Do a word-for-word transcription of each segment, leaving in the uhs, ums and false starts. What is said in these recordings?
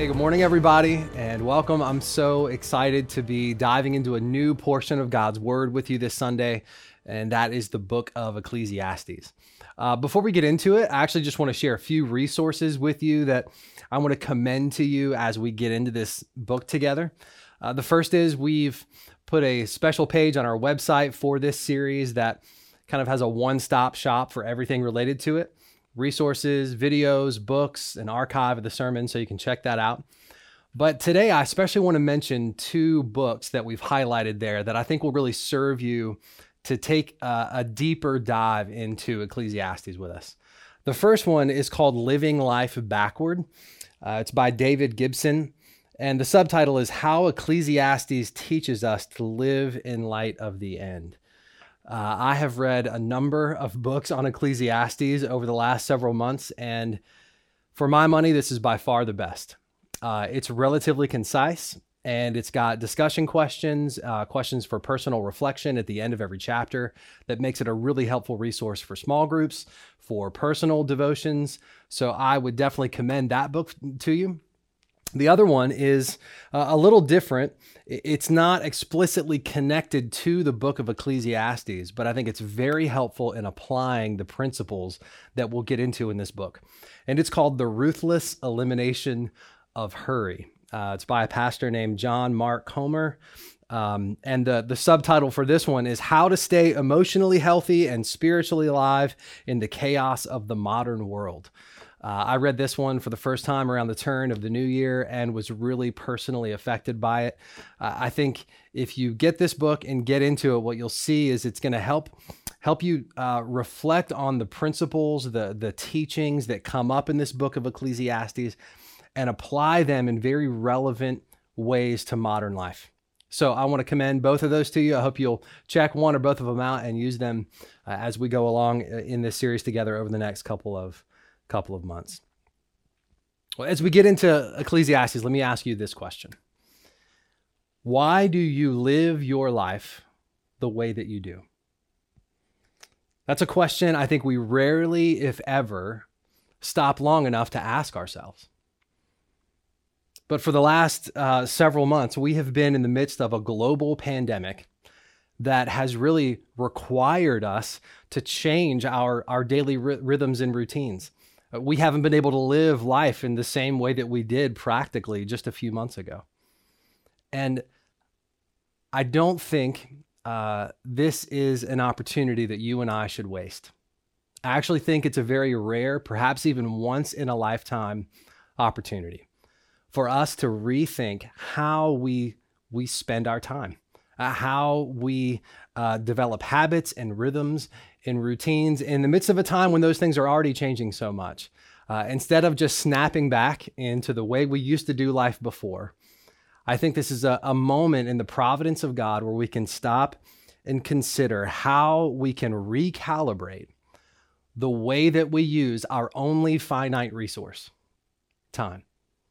Hey, good morning, everybody, and welcome. I'm so excited to be diving into a new portion of God's Word with you this Sunday, and that is the book of Ecclesiastes. Uh, before we get into it, I actually just want to share a few resources with you that I want to commend to you as we get into this book together. Uh, the first is we've put a special page on our website for this series that kind of has a one-stop shop for everything related to it. Resources, videos, books, an archive of the sermon, so you can check that out. But today, I especially want to mention two books that we've highlighted there that I think will really serve you to take a, a deeper dive into Ecclesiastes with us. The first one is called Living Life Backward. Uh, it's by David Gibson, and the subtitle is How Ecclesiastes Teaches Us to Live in Light of the End. Uh, I have read a number of books on Ecclesiastes over the last several months, and for my money, this is by far the best. Uh, it's relatively concise, and it's got discussion questions, uh, questions for personal reflection at the end of every chapter that makes it a really helpful resource for small groups, for personal devotions. So I would definitely commend that book to you. The other one is uh, a little different. It's not explicitly connected to the book of Ecclesiastes, but I think it's very helpful in applying the principles that we'll get into in this book. And it's called The Ruthless Elimination of Hurry. Uh, it's by a pastor named John Mark Comer. Um, and the, the subtitle for this one is How to Stay Emotionally Healthy and Spiritually Alive in the Chaos of the Modern World. Uh, I read this one for the first time around the turn of the new year and was really personally affected by it. Uh, I think if you get this book and get into it, what you'll see is it's going to help help you uh, reflect on the principles, the, the teachings that come up in this book of Ecclesiastes and apply them in very relevant ways to modern life. So I want to commend both of those to you. I hope you'll check one or both of them out and use them uh, as we go along in this series together over the next couple of couple of months. Well, as we get into Ecclesiastes, let me ask you this question. Why do you live your life the way that you do? That's a question I think we rarely, if ever, stop long enough to ask ourselves. But for the last uh, several months, we have been in the midst of a global pandemic that has really required us to change our, our daily ry- rhythms and routines. We haven't been able to live life in the same way that we did practically just a few months ago. And I don't think uh, this is an opportunity that you and I should waste. I actually think it's a very rare, perhaps even once in a lifetime opportunity for us to rethink how we, we spend our time, uh, how we uh, develop habits and rhythms and routines in the midst of a time when those things are already changing so much. Uh, instead of just snapping back into the way we used to do life before, I think this is a, a moment in the providence of God where we can stop and consider how we can recalibrate the way that we use our only finite resource, time.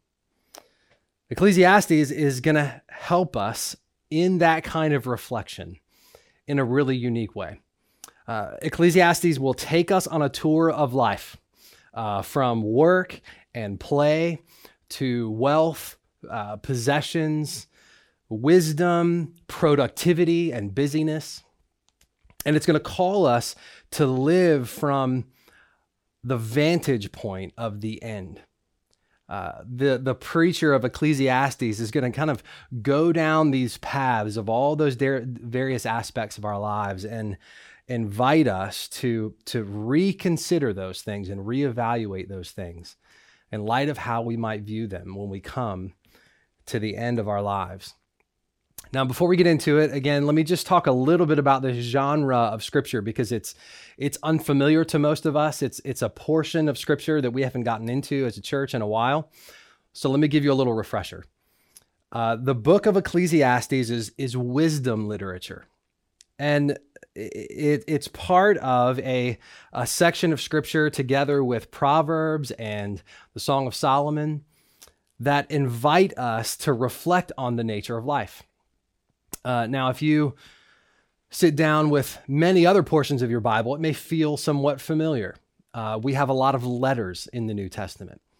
Ecclesiastes is going to help us in that kind of reflection in a really unique way. Uh, Ecclesiastes will take us on a tour of life, uh, from work and play to wealth, uh, possessions, wisdom, productivity, and busyness. And it's going to call us to live from the vantage point of the end. Uh, the, the preacher of Ecclesiastes is going to kind of go down these paths of all those der- various aspects of our lives and invite us to, to reconsider those things and reevaluate those things in light of how we might view them when we come to the end of our lives. Now, before we get into it, again, let me just talk a little bit about the genre of Scripture because it's it's unfamiliar to most of us. It's it's a portion of Scripture that we haven't gotten into as a church in a while. So let me give you a little refresher. Uh, the book of Ecclesiastes is is wisdom literature, and it, it's part of a, a section of Scripture together with Proverbs and the Song of Solomon that invite us to reflect on the nature of life. Uh, now, if you sit down with many other portions of your Bible, it may feel somewhat familiar. Uh, we have a lot of letters in the New Testament.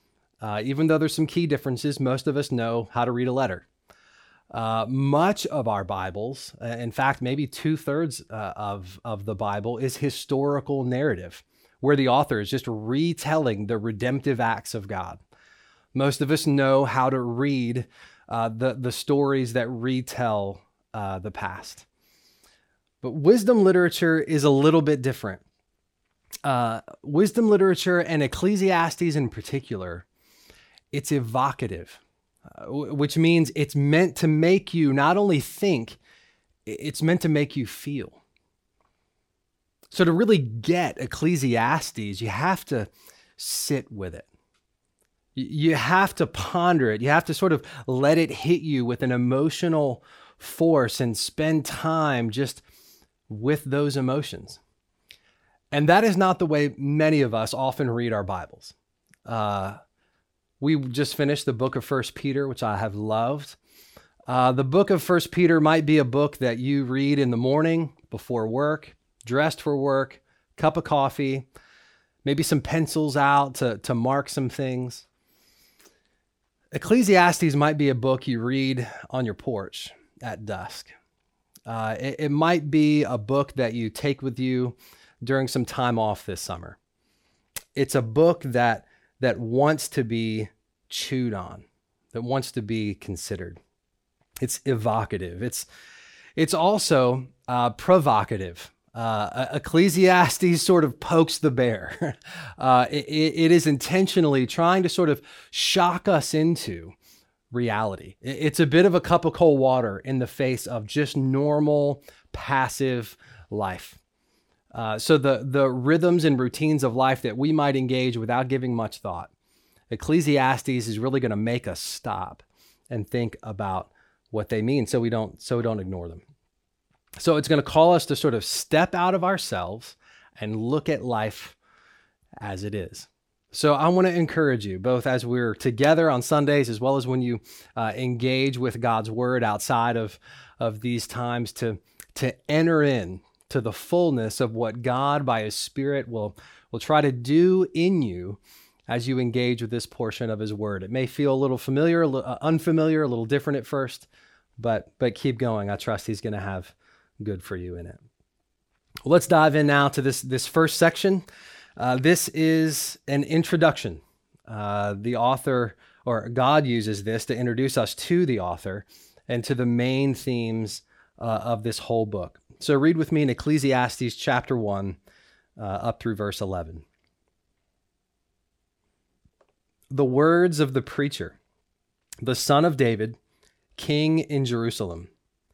Uh, even though there's some key differences, most of us know how to read a letter. Uh, much of our Bibles, uh, in fact, maybe two thirds uh, of, of the Bible is historical narrative, where the author is just retelling the redemptive acts of God. Most of us know how to read uh, the, the stories that retell uh, the past. But wisdom literature is a little bit different. Uh, wisdom literature, and Ecclesiastes in particular, it's evocative. Uh, which means it's meant to make you not only think, it's meant to make you feel. So to really get Ecclesiastes, you have to sit with it. You have to ponder it. You have to sort of let it hit you with an emotional force and spend time just with those emotions. And that is not the way many of us often read our Bibles. Uh, We just finished the book of First Peter, which I have loved. Uh, the book of First Peter might be a book that you read in the morning before work, dressed for work, cup of coffee, maybe some pencils out to, to mark some things. Ecclesiastes might be a book you read on your porch at dusk. Uh, it, it might be a book that you take with you during some time off this summer. It's a book that that wants to be chewed on, that wants to be considered. It's evocative. It's it's also uh, provocative. Uh, Ecclesiastes sort of pokes the bear. uh, it, it is intentionally trying to sort of shock us into reality. It's a bit of a cup of cold water in the face of just normal, passive life. Uh, so the, the rhythms and routines of life that we might engage without giving much thought, Ecclesiastes is really going to make us stop and think about what they mean so we don't, so we don't ignore them. So it's going to call us to sort of step out of ourselves and look at life as it is. So I want to encourage you, both as we're together on Sundays, as well as when you uh, engage with God's word outside of, of these times, to, to enter in to the fullness of what God by his Spirit will, will try to do in you as you engage with this portion of his word. It may feel a little familiar, a little uh, unfamiliar, a little different at first, but, but keep going. I trust he's going to have good for you in it. Well, let's dive in now to this, this first section. Uh, this is an introduction. Uh, the author, or God uses this to introduce us to the author and to the main themes uh, of this whole book. So read with me in Ecclesiastes chapter one, uh, up through verse eleven. The words of the preacher, the son of David, king in Jerusalem.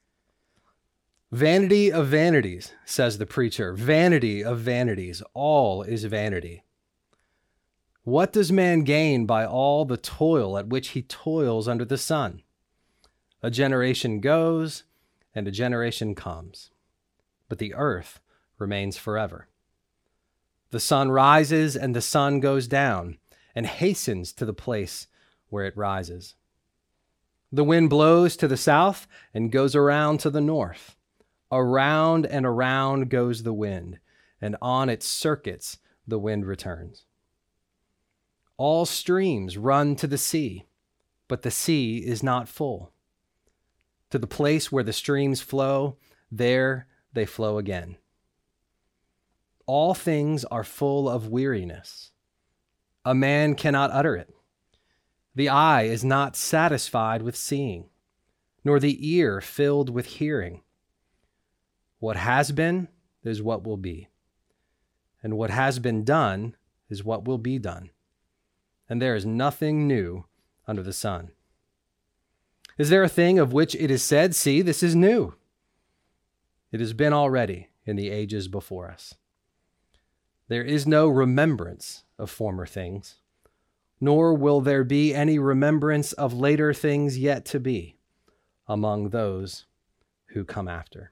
Vanity of vanities, says the preacher, vanity of vanities, all is vanity. What does man gain by all the toil at which he toils under the sun? A generation goes and a generation comes, but the earth remains forever. The sun rises and the sun goes down and hastens to the place where it rises. The wind blows to the south and goes around to the north. Around and around goes the wind, and on its circuits the wind returns. All streams run to the sea, but the sea is not full. To the place where the streams flow, there they flow again. All things are full of weariness. A man cannot utter it. The eye is not satisfied with seeing, nor the ear filled with hearing. What has been is what will be, and what has been done is what will be done. And there is nothing new under the sun. Is there a thing of which it is said, see, this is new? It has been already in the ages before us. There is no remembrance of former things, nor will there be any remembrance of later things yet to be among those who come after.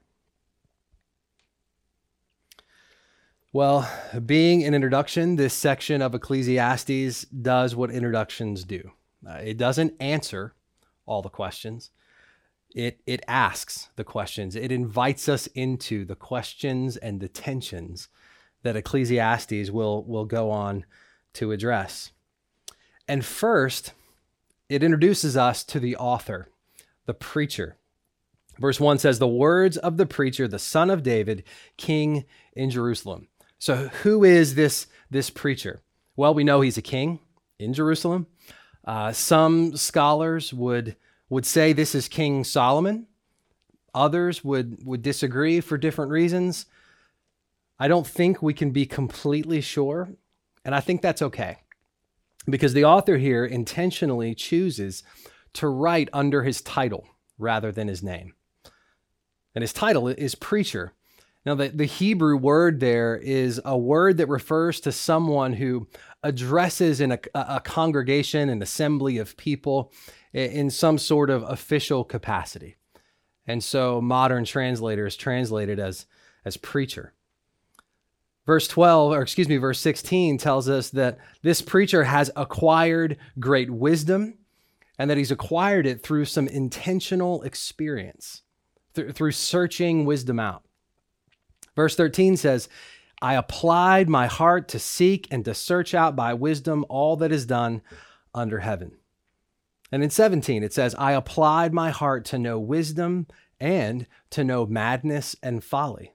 Well, being an introduction, this section of Ecclesiastes does what introductions do. Uh, it doesn't answer all the questions. It, it asks the questions. It invites us into the questions and the tensions that Ecclesiastes will, will go on to address. And first, it introduces us to the author, the preacher. Verse one says, the words of the preacher, the son of David, king in Jerusalem. So who is this, this preacher? Well, we know he's a king in Jerusalem. Uh, some scholars would, would say this is King Solomon. Others would, would disagree for different reasons. I don't think we can be completely sure, and I think that's okay, because the author here intentionally chooses to write under his title rather than his name. And his title is preacher. Now, the, the Hebrew word there is a word that refers to someone who addresses in a, a congregation, an assembly of people in some sort of official capacity. And so modern translators translate it as, as preacher. Verse twelve, or excuse me, verse sixteen tells us that this preacher has acquired great wisdom and that he's acquired it through some intentional experience, th- through searching wisdom out. Verse thirteen says, I applied my heart to seek and to search out by wisdom all that is done under heaven. And in seventeen, it says, I applied my heart to know wisdom and to know madness and folly.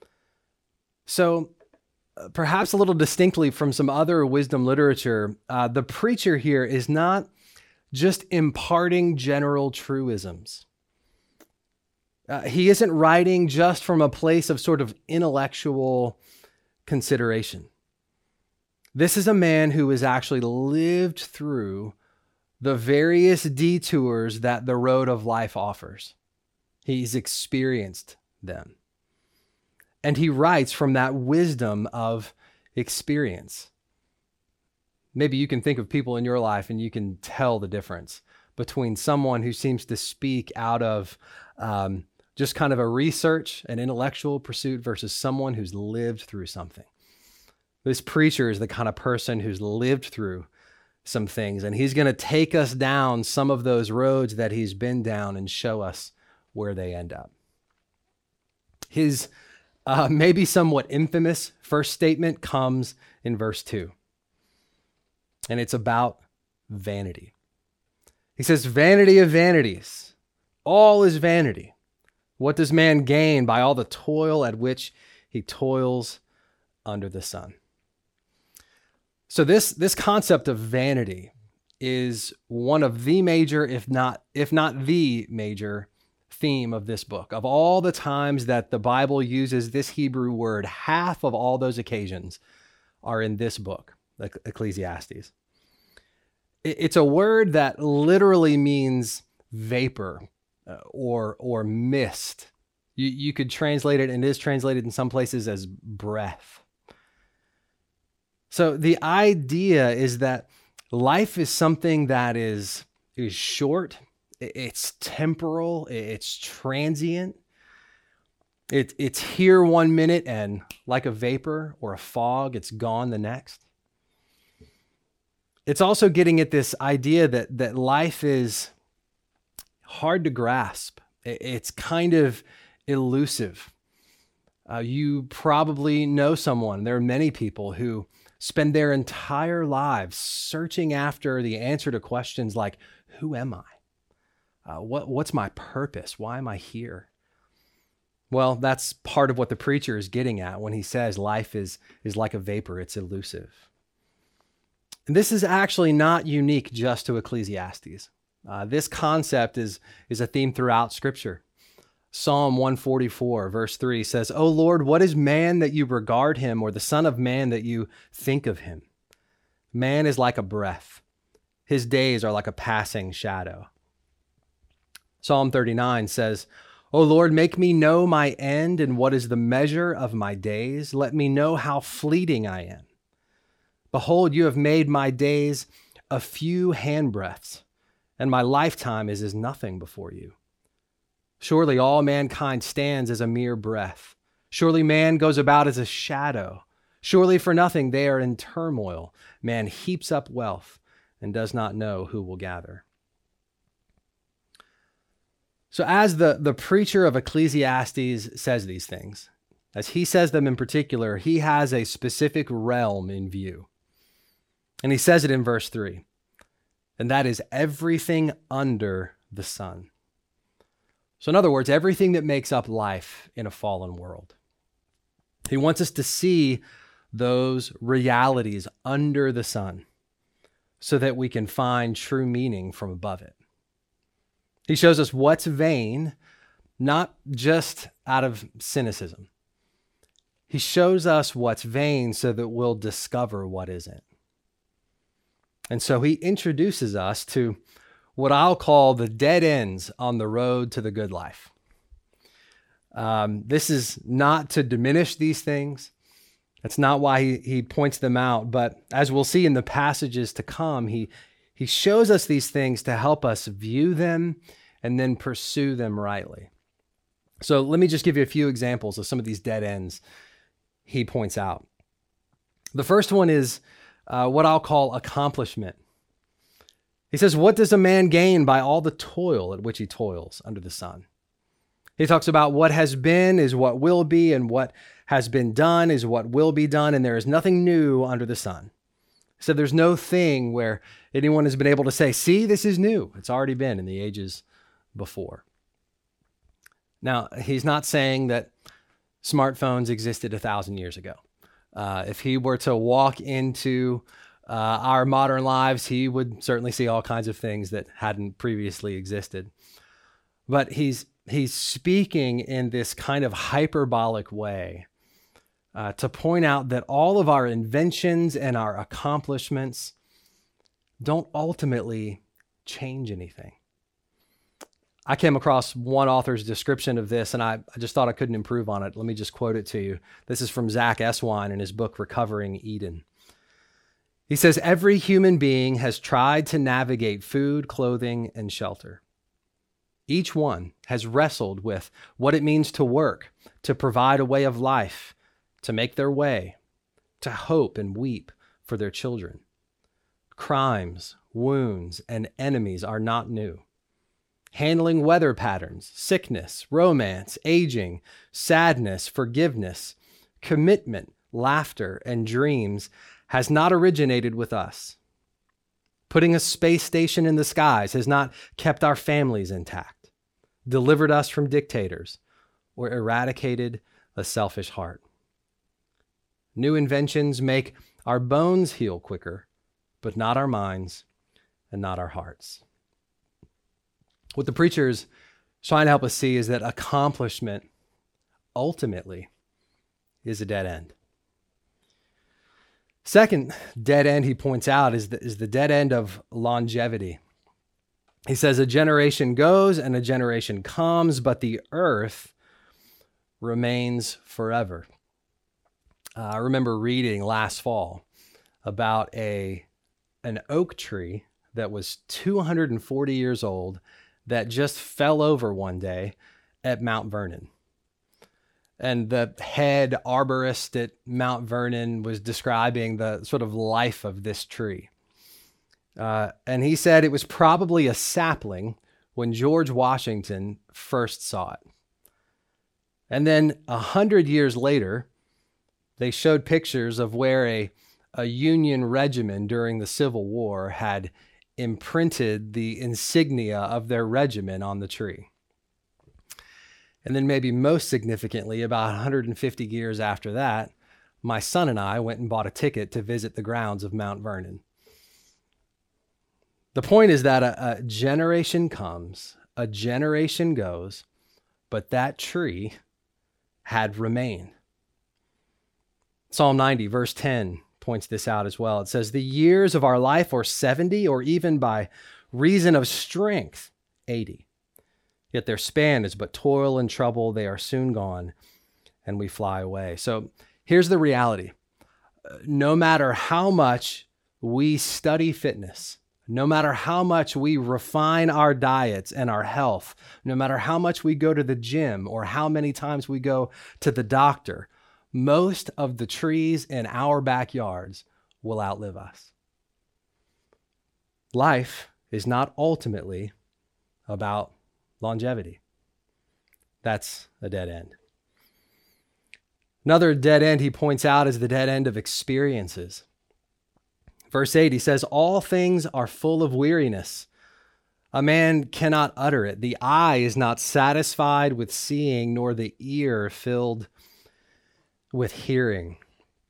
So uh, perhaps a little distinctly from some other wisdom literature, uh, the preacher here is not just imparting general truisms. Uh, he isn't writing just from a place of sort of intellectual consideration. This is a man who has actually lived through the various detours that the road of life offers. He's experienced them. And he writes from that wisdom of experience. Maybe you can think of people in your life and you can tell the difference between someone who seems to speak out of um, just kind of a research, an intellectual pursuit versus someone who's lived through something. This preacher is the kind of person who's lived through some things, and he's going to take us down some of those roads that he's been down and show us where they end up. His uh, maybe somewhat infamous first statement comes in verse two, and it's about vanity. He says, vanity of vanities, all is vanity. What does man gain by all the toil at which he toils under the sun? So this, this concept of vanity is one of the major, if not, if not the major theme of this book. Of all the times that the Bible uses this Hebrew word, half of all those occasions are in this book, Ecclesiastes. It's a word that literally means vapor uh, or, or mist. You, you could translate it, and it is translated in some places as breath. So the idea is that life is something that is, is short, it's temporal, it's transient. It, it's here one minute and like a vapor or a fog, it's gone the next. It's also getting at this idea that, that life is hard to grasp. It's kind of elusive. Uh, you probably know someone, there are many people who spend their entire lives searching after the answer to questions like, who am I? Uh, what, what's my purpose? Why am I here? Well, that's part of what the preacher is getting at when he says life is, is like a vapor, it's elusive. And this is actually not unique just to Ecclesiastes. Uh, this concept is, is a theme throughout Scripture. Psalm one forty-four, verse three says, O Lord, what is man that you regard him, or the son of man that you think of him? Man is like a breath. His days are like a passing shadow. Psalm thirty-nine says, O Lord, make me know my end and what is the measure of my days. Let me know how fleeting I am. Behold, you have made my days a few handbreadths, and my lifetime is as nothing before you. Surely all mankind stands as a mere breath. Surely man goes about as a shadow. Surely for nothing they are in turmoil. Man heaps up wealth and does not know who will gather. So as the, the preacher of Ecclesiastes says these things, as he says them in particular, he has a specific realm in view. And he says it in verse three. and that is everything under the sun. So in other words, everything that makes up life in a fallen world. He wants us to see those realities under the sun so that we can find true meaning from above it. He shows us what's vain, not just out of cynicism. He shows us what's vain so that we'll discover what isn't. And so he introduces us to what I'll call the dead ends on the road to the good life. Um, this is not to diminish these things. That's not why he, he points them out. But as we'll see in the passages to come, he, he shows us these things to help us view them and then pursue them rightly. So let me just give you a few examples of some of these dead ends he points out. The first one is uh, what I'll call accomplishment. He says, what does a man gain by all the toil at which he toils under the sun? He talks about what has been is what will be, and what has been done is what will be done, and there is nothing new under the sun. He said there's no thing where anyone has been able to say, see, this is new. It's already been in the ages before. Now, he's not saying that smartphones existed a thousand years ago. Uh, if he were to walk into uh, our modern lives, he would certainly see all kinds of things that hadn't previously existed. But he's he's speaking in this kind of hyperbolic way uh, to point out that all of our inventions and our accomplishments don't ultimately change anything. I came across one author's description of this, and I, I just thought I couldn't improve on it. Let me just quote it to you. This is from Zach Eswine in his book, Recovering Eden. He says, every human being has tried to navigate food, clothing, and shelter. Each one has wrestled with what it means to work, to provide a way of life, to make their way, to hope and weep for their children. Crimes, wounds, and enemies are not new. Handling weather patterns, sickness, romance, aging, sadness, forgiveness, commitment, laughter, and dreams has not originated with us. Putting a space station in the skies has not kept our families intact, delivered us from dictators, or eradicated a selfish heart. New inventions make our bones heal quicker, but not our minds and not our hearts. What the preacher is trying to help us see is that accomplishment ultimately is a dead end. Second dead end he points out is the, is the dead end of longevity. He says a generation goes and a generation comes, but the earth remains forever. Uh, I remember reading last fall about a an oak tree that was two hundred forty years old that just fell over one day at Mount Vernon. And the head arborist at Mount Vernon was describing the sort of life of this tree. Uh, and he said it was probably a sapling when George Washington first saw it. And then a hundred years later, they showed pictures of where a, a Union regiment during the Civil War had imprinted the insignia of their regiment on the tree. And then maybe most significantly, about one hundred fifty years after that, my son and I went and bought a ticket to visit the grounds of Mount Vernon. The point is that a, a generation comes, a generation goes, but that tree had remained. Psalm ninety, verse ten, points this out as well. It says, the years of our life are seventy, or even by reason of strength, eighty. Yet their span is but toil and trouble. They are soon gone, and we fly away. So here's the reality. No matter how much we study fitness, no matter how much we refine our diets and our health, no matter how much we go to the gym or how many times we go to the doctor, most of the trees in our backyards will outlive us. Life is not ultimately about longevity. That's a dead end. Another dead end he points out is the dead end of experiences. Verse eight, he says, all things are full of weariness. A man cannot utter it. The eye is not satisfied with seeing, nor the ear filled with hearing.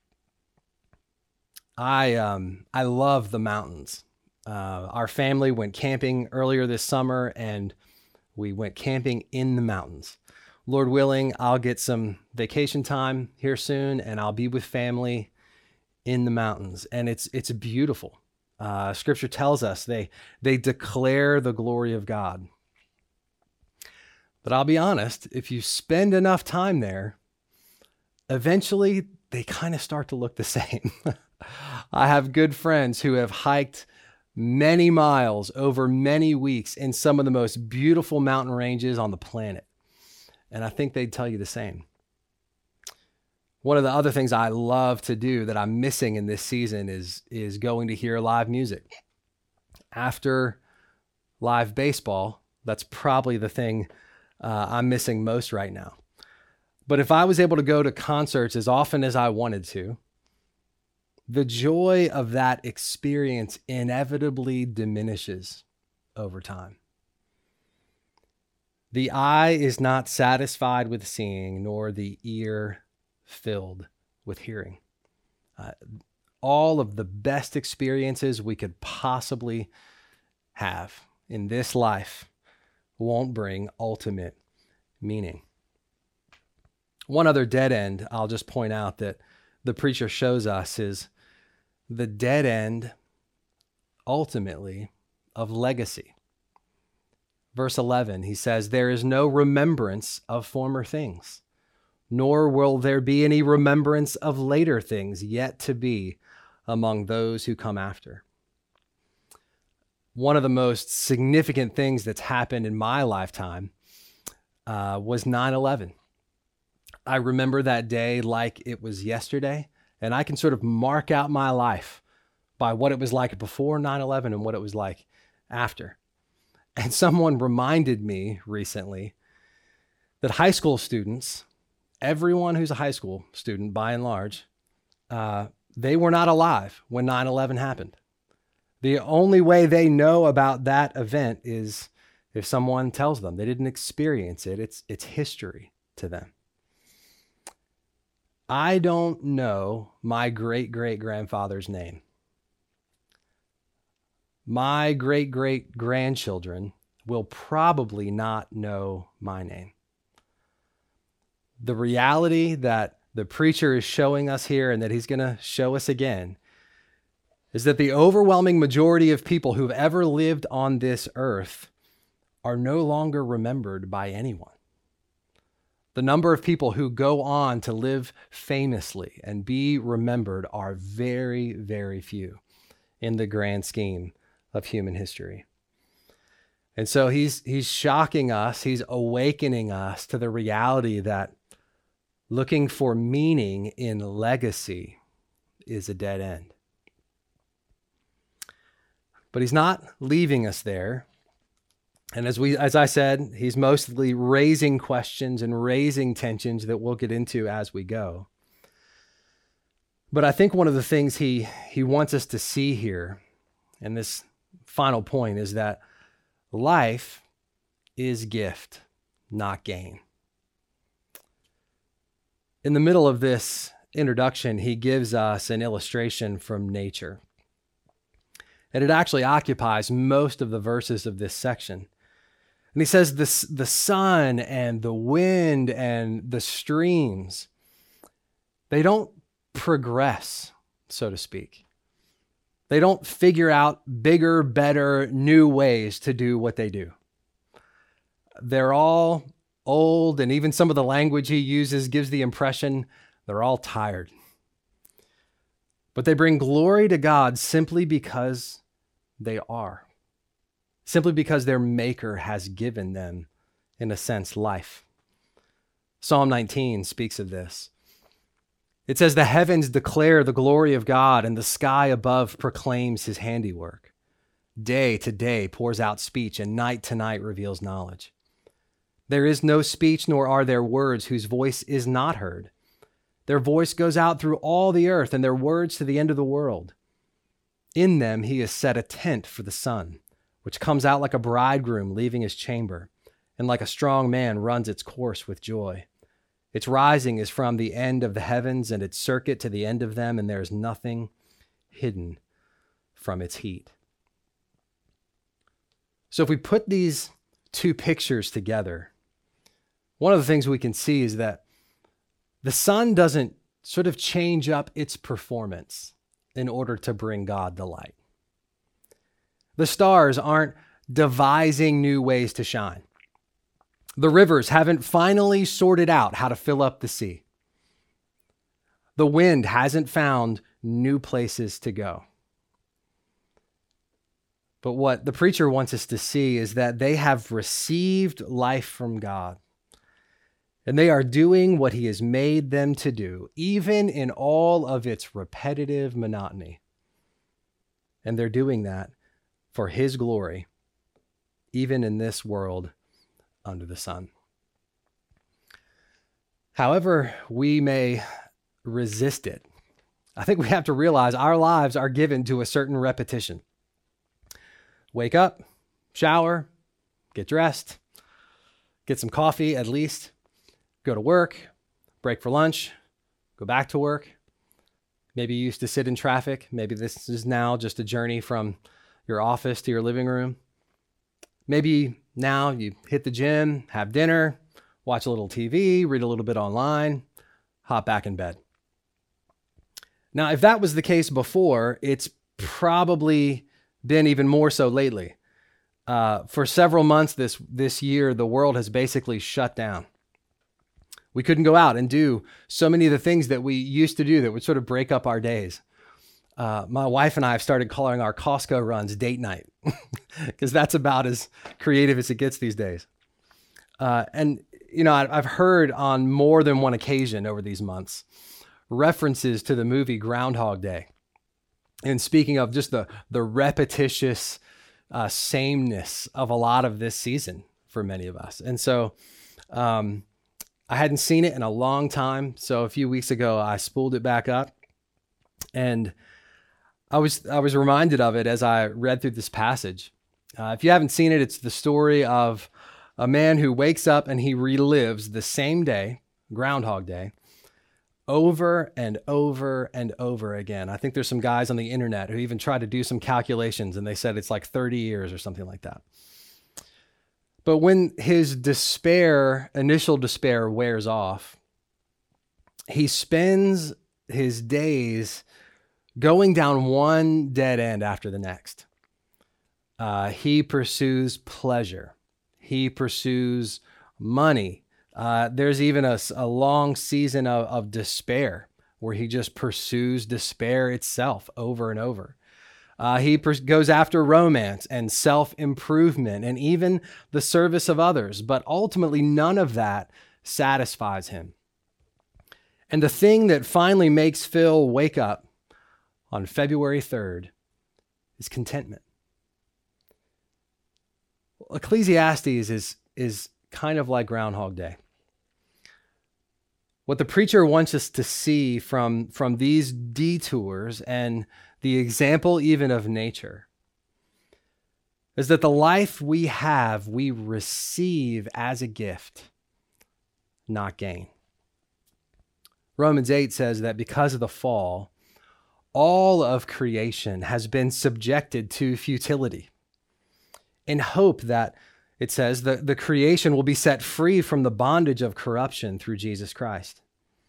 I um I love the mountains. Uh, our family went camping earlier this summer, and we went camping in the mountains. Lord willing, I'll get some vacation time here soon, and I'll be with family in the mountains. And it's it's beautiful. Uh, scripture tells us they they declare the glory of God. But I'll be honest, if you spend enough time there, eventually they kind of start to look the same. I have good friends who have hiked many miles over many weeks in some of the most beautiful mountain ranges on the planet. And I think they'd tell you the same. One of the other things I love to do that I'm missing in this season is, is going to hear live music. After live baseball, that's probably the thing uh, I'm missing most right now. But if I was able to go to concerts as often as I wanted to, the joy of that experience inevitably diminishes over time. The eye is not satisfied with seeing, nor the ear filled with hearing. Uh, all of the best experiences we could possibly have in this life won't bring ultimate meaning. One other dead end I'll just point out that the preacher shows us is the dead end, ultimately, of legacy. Verse eleven, he says, there is no remembrance of former things, nor will there be any remembrance of later things yet to be among those who come after. One of the most significant things that's happened in my lifetime uh, was nine eleven. I remember that day like it was yesterday, and I can sort of mark out my life by what it was like before nine eleven and what it was like after. And someone reminded me recently that high school students, everyone who's a high school student by and large, uh, they were not alive when nine eleven happened. The only way they know about that event is if someone tells them. They didn't experience it. It's, it's history to them. I don't know my great-great-grandfather's name. My great-great-grandchildren will probably not know my name. The reality that the preacher is showing us here and that he's going to show us again is that the overwhelming majority of people who've ever lived on this earth are no longer remembered by anyone. The number of people who go on to live famously and be remembered are very, very few in the grand scheme of human history. And so he's he's shocking us, he's awakening us to the reality that looking for meaning in legacy is a dead end. But he's not leaving us there. And as we, as I said, he's mostly raising questions and raising tensions that we'll get into as we go. But I think one of the things he, he wants us to see here, and this final point, is that life is gift, not gain. In the middle of this introduction, he gives us an illustration from nature. And it actually occupies most of the verses of this section. And he says this, the sun and the wind and the streams, they don't progress, so to speak. They don't figure out bigger, better, new ways to do what they do. They're all old, and even some of the language he uses gives the impression they're all tired. But they bring glory to God simply because they are. Simply because their maker has given them, in a sense, life. Psalm nineteen speaks of this. It says, the heavens declare the glory of God, and the sky above proclaims his handiwork. Day to day pours out speech, and night to night reveals knowledge. There is no speech, nor are there words whose voice is not heard. Their voice goes out through all the earth, and their words to the end of the world. In them he has set a tent for the sun, which comes out like a bridegroom leaving his chamber, and like a strong man runs its course with joy. Its rising is from the end of the heavens, and its circuit to the end of them, and there is nothing hidden from its heat. So if we put these two pictures together, one of the things we can see is that the sun doesn't sort of change up its performance in order to bring God delight. The stars aren't devising new ways to shine. The rivers haven't finally sorted out how to fill up the sea. The wind hasn't found new places to go. But what the preacher wants us to see is that they have received life from God, and they are doing what he has made them to do, even in all of its repetitive monotony. And they're doing that for his glory, even in this world under the sun. However, we may resist it, I think we have to realize our lives are given to a certain repetition. Wake up, shower, get dressed, get some coffee at least, go to work, break for lunch, go back to work. Maybe you used to sit in traffic. Maybe this is now just a journey from your office to your living room. Maybe now you hit the gym, have dinner, watch a little T V, read a little bit online, hop back in bed. Now, if that was the case before, it's probably been even more so lately. Uh, for several months this this year, the world has basically shut down. We couldn't go out and do so many of the things that we used to do that would sort of break up our days. Uh, my wife and I have started calling our Costco runs date night because that's about as creative as it gets these days. Uh, and, you know, I, I've heard on more than one occasion over these months references to the movie Groundhog Day. And speaking of just the, the repetitious uh, sameness of a lot of this season for many of us. And so um, I hadn't seen it in a long time. So a few weeks ago, I spooled it back up. And I was I was reminded of it as I read through this passage. Uh, if you haven't seen it, it's the story of a man who wakes up and he relives the same day, Groundhog Day, over and over and over again. I think there's some guys on the internet who even tried to do some calculations, and they said it's like thirty years or something like that. But when his despair, initial despair, wears off, he spends his days going down one dead end after the next. Uh, he pursues pleasure. He pursues money. Uh, there's even a, a long season of, of despair where he just pursues despair itself over and over. Uh, he pers- goes after romance and self-improvement and even the service of others, but ultimately none of that satisfies him. And the thing that finally makes Phil wake up on February third is contentment. Ecclesiastes is, is kind of like Groundhog Day. What the preacher wants us to see from, from these detours and the example even of nature is that the life we have, we receive as a gift, not gain. Romans eight says that because of the fall, all of creation has been subjected to futility in hope that, it says, the, the creation will be set free from the bondage of corruption through Jesus Christ.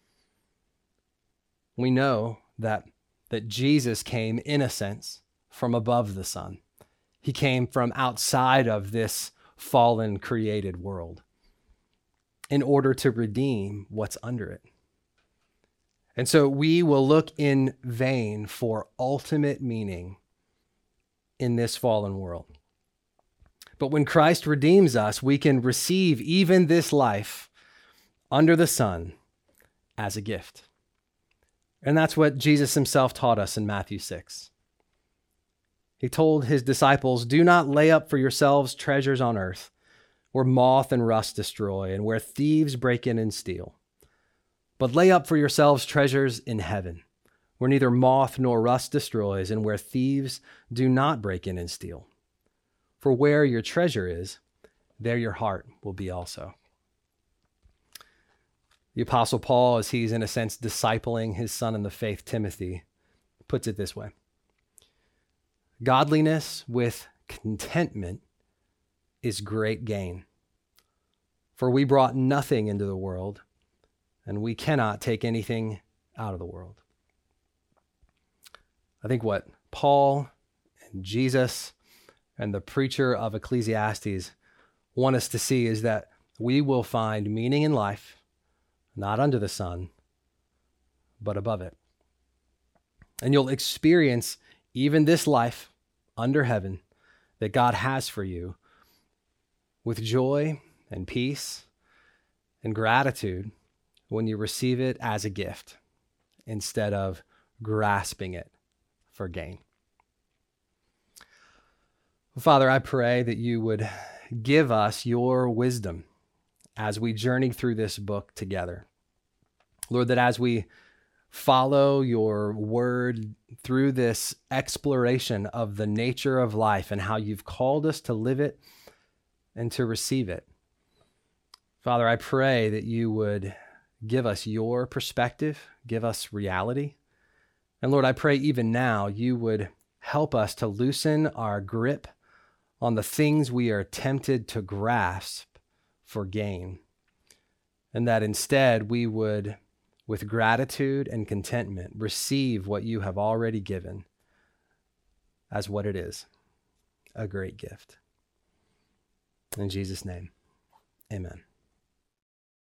We know that, that Jesus came, in a sense, from above the sun. He came from outside of this fallen created world in order to redeem what's under it. And so we will look in vain for ultimate meaning in this fallen world. But when Christ redeems us, we can receive even this life under the sun as a gift. And that's what Jesus himself taught us in Matthew six. He told his disciples, "Do not lay up for yourselves treasures on earth, where moth and rust destroy, and where thieves break in and steal. But lay up for yourselves treasures in heaven, where neither moth nor rust destroys, and where thieves do not break in and steal. For where your treasure is, there your heart will be also. The Apostle Paul, as he's in a sense discipling his son in the faith, Timothy, puts it this way: godliness with contentment is great gain. For we brought nothing into the world, and we cannot take anything out of the world. I think what Paul and Jesus and the preacher of Ecclesiastes want us to see is that we will find meaning in life, not under the sun, but above it. And you'll experience even this life under heaven that God has for you with joy and peace and gratitude when you receive it as a gift instead of grasping it for gain. Father, I pray that you would give us your wisdom as we journey through this book together. Lord, that as we follow your word through this exploration of the nature of life and how you've called us to live it and to receive it, Father, I pray that you would give us your perspective, give us reality. And Lord, I pray even now you would help us to loosen our grip on the things we are tempted to grasp for gain, and that instead we would, with gratitude and contentment, receive what you have already given as what it is, a great gift. In Jesus' name, amen.